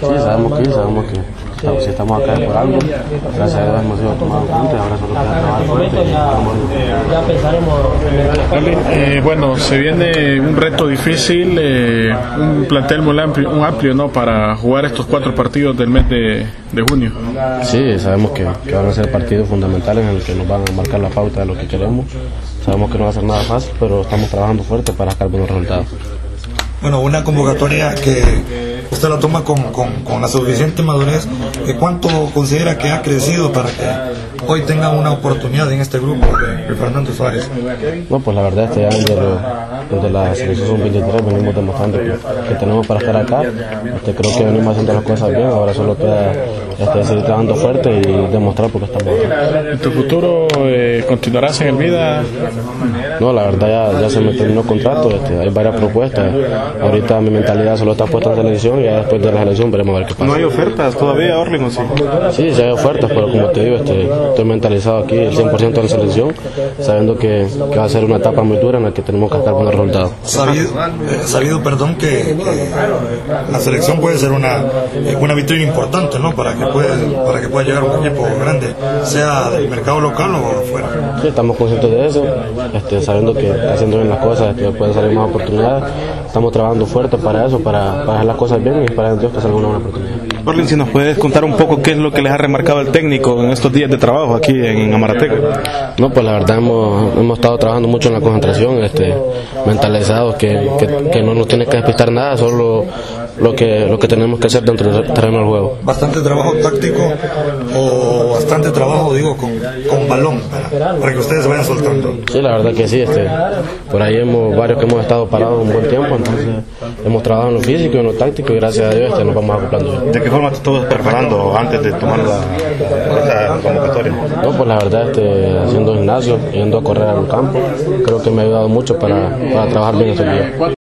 Sí, sabemos que si estamos acá por algo, gracias a Dios hemos sido tomados en cuenta y ahora solo queda trabajar fuerte. Bueno, se viene un reto difícil, un plantel muy amplio, ¿no?, para jugar estos 4 partidos del mes de junio. Sí, sabemos que van a ser partidos fundamentales en los que nos van a marcar la pauta de lo que queremos. Sabemos que no va a ser nada fácil, pero estamos trabajando fuerte para sacar buenos resultados. Bueno, una convocatoria que usted la toma con la suficiente madurez. ¿Cuánto considera que ha crecido para que hoy tenga una oportunidad en este grupo de Fernando Suárez? No, pues la verdad este año desde la selección sub-23 venimos demostrando que tenemos para estar acá. Creo que venimos haciendo las cosas bien, ahora solo queda seguir trabajando fuerte y demostrar por qué estamos acá. ¿En tu futuro continuarás en el Vida? No, la verdad ya se me terminó el contrato, hay varias propuestas. Ahorita mi mentalidad solo está puesta en selección y ya después de la selección veremos a ver qué pasa. ¿No hay ofertas todavía, Orling, o sí? Sí, hay ofertas, pero como te digo, estoy mentalizado aquí el 100% en selección, sabiendo que va a ser una etapa muy dura en la que tenemos que sacar buenos resultados. Sabido, que la selección puede ser una vitrina importante, ¿no? Para que pueda llegar un equipo grande, sea del mercado local o afuera. Sí, estamos conscientes de eso, sabiendo que haciendo bien las cosas pueden salir más oportunidades. Estamos trabajando fuerte para eso, para hacer las cosas bien y para Dios que salga una buena oportunidad. Orling, si nos puedes contar un poco qué es lo que les ha remarcado el técnico en estos días de trabajo aquí en Amarateca. No, pues la verdad hemos estado trabajando mucho en la concentración, mentalizados que no nos tiene que despistar nada, solo lo que tenemos que hacer dentro del terreno del juego. Bastante trabajo táctico o bastante trabajo, digo, con balón para que ustedes se vayan soltando. Sí, la verdad que sí, por ahí varios que hemos estado parados un buen tiempo, entonces hemos trabajado en lo físico y en lo táctico y gracias a Dios nos vamos acoplando. ¿De qué forma te estabas preparando antes de tomar la convocatoria? No, pues la verdad haciendo gimnasio, yendo a correr al campo, creo que me ha ayudado mucho para trabajar bien estos días.